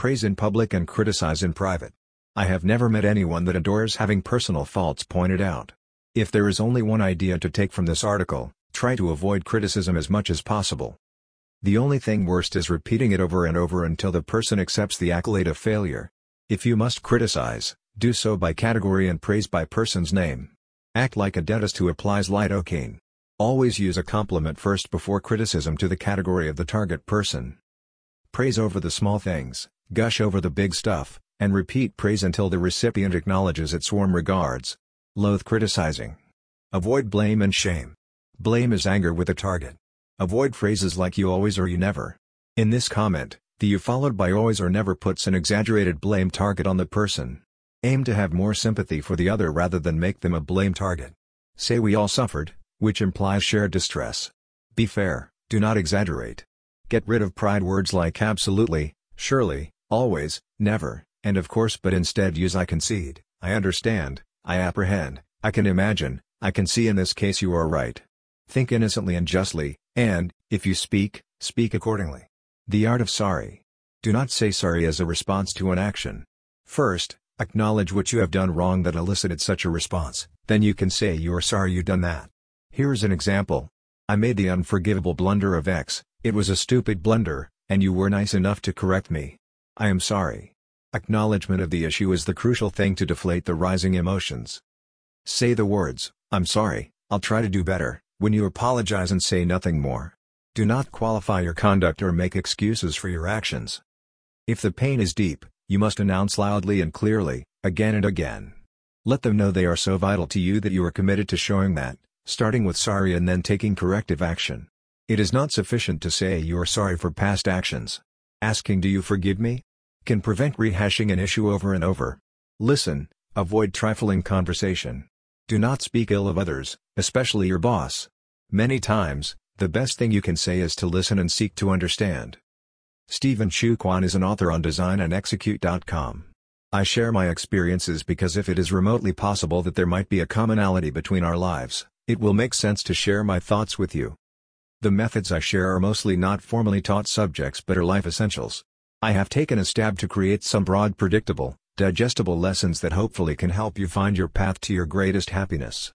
Praise in public and criticize in private. I have never met anyone that adores having personal faults pointed out. If there is only one idea to take from this article, try to avoid criticism as much as possible. The only thing worst is repeating it over and over until the person accepts the accolade of failure. If you must criticize, do so by category and praise by person's name. Act like a dentist who applies lidocaine. Always use a compliment first before criticism to the category of the target person. Praise over the small things, gush over the big stuff, and repeat praise until the recipient acknowledges its warm regards. Loathe criticizing. Avoid blame and shame. Blame is anger with a target. Avoid phrases like you always or you never. In this comment, the you followed by always or never puts an exaggerated blame target on the person. Aim to have more sympathy for the other rather than make them a blame target. Say we all suffered, which implies shared distress. Be fair, do not exaggerate. Get rid of pride words like absolutely, surely, always, never, and of course, but instead use I concede, I understand, I apprehend, I can imagine, I can see. In this case you are right. Think innocently and justly, and, if you speak, speak accordingly. The art of sorry. Do not say sorry as a response to an action. First, acknowledge what you have done wrong that elicited such a response, then you can say you are sorry you done that. Here's an example. I made the unforgivable blunder of X, it was a stupid blunder, and you were nice enough to correct me. I am sorry. Acknowledgement of the issue is the crucial thing to deflate the rising emotions. Say the words, I'm sorry, I'll try to do better, when you apologize and say nothing more. Do not qualify your conduct or make excuses for your actions. If the pain is deep, you must announce loudly and clearly, again and again. Let them know they are so vital to you that you are committed to showing that, starting with sorry and then taking corrective action. It is not sufficient to say you are sorry for past actions. Asking "do you forgive me?" can prevent rehashing an issue over and over. Listen, avoid trifling conversation. Do not speak ill of others, especially your boss. Many times, the best thing you can say is to listen and seek to understand. Stephen Chu Kwan is an author on designandexecute.com. I share my experiences because if it is remotely possible that there might be a commonality between our lives, it will make sense to share my thoughts with you. The methods I share are mostly not formally taught subjects but are life essentials. I have taken a stab to create some broad, predictable, digestible lessons that hopefully can help you find your path to your greatest happiness.